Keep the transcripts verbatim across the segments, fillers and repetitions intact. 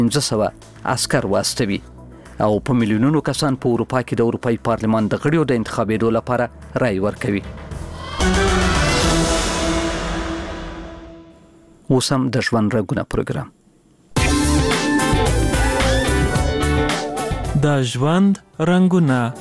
پنځه سوه عسکر واستوي او په میلیونونو کسان په اروپا کې د اروپایي پارلمان د غړیو د انتخابېدو لپاره رای ورکوي. اوس هم د ژوند رنګونه پروګرام. د ژوند رنګونه.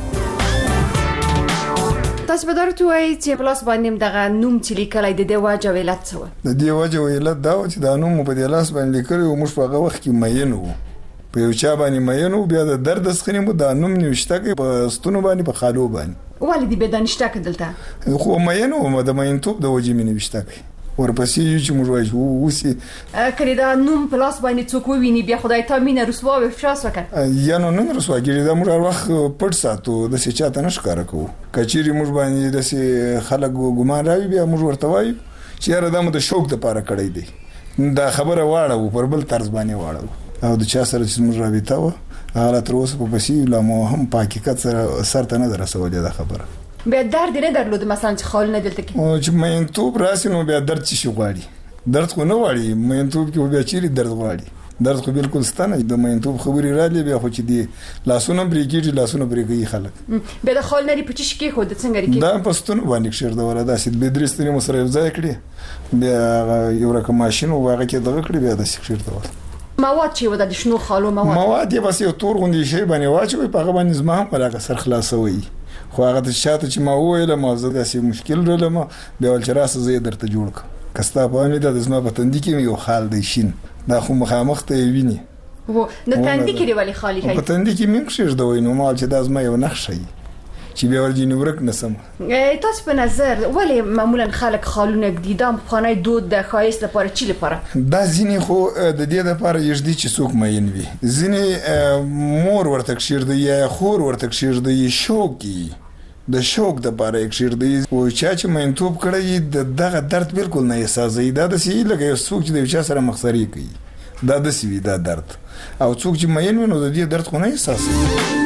تاسو به درته وایي چې په لاس باندې دغه نوم چې لیکلی د دې وجه او علت څه و؟ د دې وجه او علت دا و چې دا نوم مو په دې لاس باندې لیکلی و، موږ په هغه وخت کې مین وو، په یو چا باندې مین وو، بیا د درد سخنې مو دا نوم نوشته کړی په ستونو باندې په خالو باندې. ولې دې بې دانشته کړ دلته؟ خو مین وم، د مینتوب د وجې مې نوشته کړی. ورپسې یو چې موږ وایو اوس کله دا نوم په لاس باندې څوک وویني بیا خدای ته مینه رسوا او افشاس وکړ یا نو نه رسوا کېږي. دا موږ هر وخت پټ ساتو، داسې چاته نه ښکاره کوو. که چیرې موږ باندې داسې خلک ګمان راوي بیا موږ ورته وایو چې یاره دا مو د شوق دپاره کړی دی. دا خبره واړوو، پر بل طرز باندې واړوو، او د چا سره چې موږ رابطه وه هغه لا تر اوسه په پسې لا مو هم په حقیقت سره سر ته نه ده رسولې دا خبره. بیا درد نه درلود مثلا چې خالونه دلته کې او چې مینتوب راسي نو بیا درد شي غواړي. درد خو نه غواړي مینتوب کې، بیا چیرې درد غواړي؟ درد خو بالکل ستنه د مینتوب خبرې رالي بیا خو چې دی لاسونه پرې کېږي، لاسونه پرې کوي خلک. بیا د خال نری په چش کې خو د څنګه لري دا په ستونو باندې کښېږدوله، داسې دوې درې ستنې مو سره یو ځای کړې، بیا یو رقم ماشین و هغه کې دغه کړې، بیا داسې کښېږدوله. مواد چې و د شنو خالو مواد مواد یې بس یو تور غوندې شی باندې واچوي، په هغه باندې زما هم علاقه سر خلاصوي. خو هغه ته چاته چې ما وویلم او زه داسې مشکل لرلم، بیا ویل چې راسه زه یې درته جوړ کړم. که ستا په امې دا د زما په تندي کې یو خال دی شین، دا خو مخامخ ته یې ویني. نو تندي کې دې ولې خالي کوي؟ په تندي کې مې هم کښېږدوی، نو ما ویل چې دا زما یو نښه وي چې بیا ورځینې ورک نه سم. تاسو په نظر ولې معمولا خلک خالونه ږدي؟ دا پخوانی دود د ښایست لپاره چی لپاره؟ دا ځینې خو د دې دپاره یږدي چې څوک مین وي، ځینې مور ورته کښېږدوي یا خور ورته کښېږدوي، شوق یي د شوق دپاره یې کښېږدوي. او چا چې مینتوب کړی د دغه درد بالکل نه احساسوي. دا داسې وي لکه یو څوک چې د یو چا سره مخسري کوي، دا داسې وي دا درد. او څوک چې مین وي نو د دې درد خو نه احساسوي.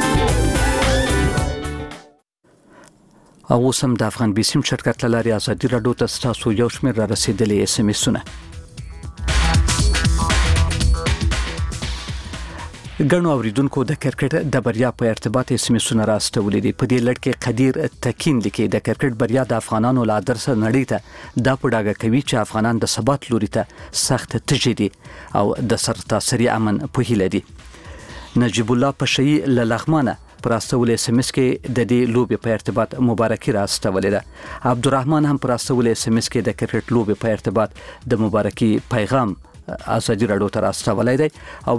او اوس هم د افغان بیسیم شرکت له لارې ازادي راډیو ته ستاسو یو شمېر را رسېدلي اس ام اسونه. ګڼو اوریدونکو د کرکټ د بریا په ارتباط اس ام اسونه راستولې دي. په دې لړ کې قدیر تکین لیکي د کرکټ بریا د افغانانو له درسه نړۍ ته دا په ډاګه کوي چې افغانان د ثبات لوري ته سخت تږي دي او د سرتاسري امن په هیله دي. نجیب الله پشهیي له لغمانه پر استول اس ام اس کې د دې لوبې په ارتباط مبارکي راستولې ده. عبدالرحمن هم پر استول اس ام اس کې د کرکټ لوبې په ارتباط د مبارکي پیغام ازادي راډیو ته راستولې ده او